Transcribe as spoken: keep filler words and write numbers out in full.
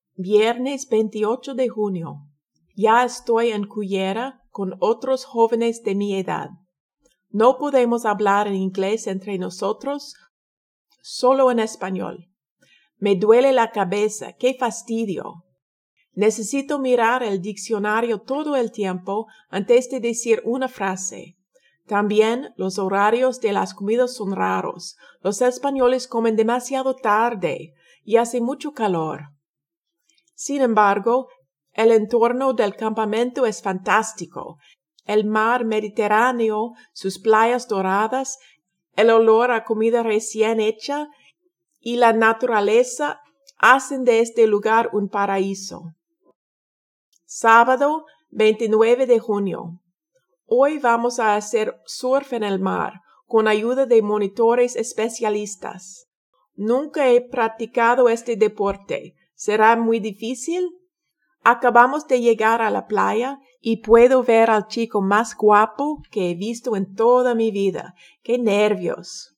Viernes veintiocho de junio. Ya estoy en Cullera con otros jóvenes de mi edad. No podemos hablar en inglés entre nosotros, solo en español. Me duele la cabeza, qué fastidio. Necesito mirar el diccionario todo el tiempo antes de decir una frase. También los horarios de las comidas son raros. Los españoles comen demasiado tarde y hace mucho calor. Sin embargo, el entorno del campamento es fantástico. El mar Mediterráneo, sus playas doradas, el olor a comida recién hecha y la naturaleza hacen de este lugar un paraíso. Sábado veintinueve de junio. Hoy vamos a hacer surf en el mar con ayuda de monitores especialistas. Nunca he practicado este deporte. ¿Será muy difícil? Acabamos de llegar a la playa y puedo ver al chico más guapo que he visto en toda mi vida. ¡Qué nervios!